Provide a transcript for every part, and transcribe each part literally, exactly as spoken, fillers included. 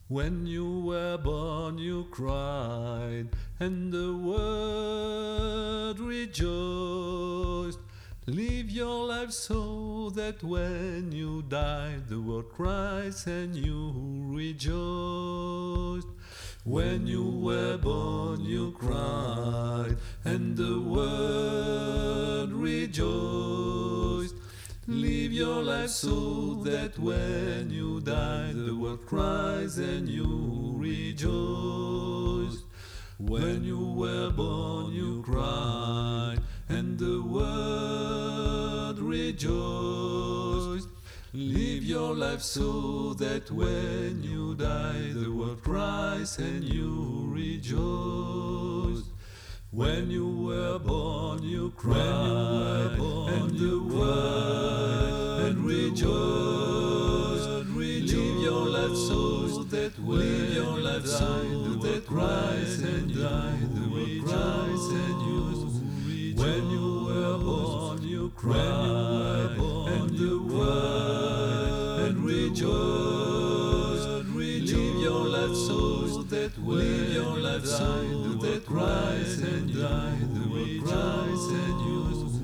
When you were born you cried, and the world rejoiced. Live your life so that when you die the world cries and you rejoiced. When you were born you cried, and the world rejoiced. Live your life so that when you die the world cries and you rejoice. When you were born you cried, and the world rejoiced. Live your life so that when you die the world cries and you rejoice. When you were born you cried, and the world rejoiced. Live your life so that when you die the world cries and you rejoice. When you were born you cried, and the world rejoiced. Live your life so that when you die the world cries and you rejoice. And you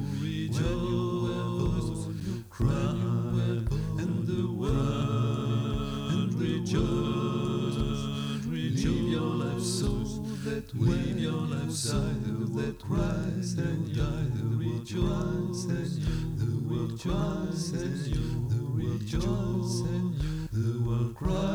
rejoice. Cry and the world rejoice. Live your life so that when your life die the world cries and die the rejoice. And the world cries and you the rejoice. And the world cries.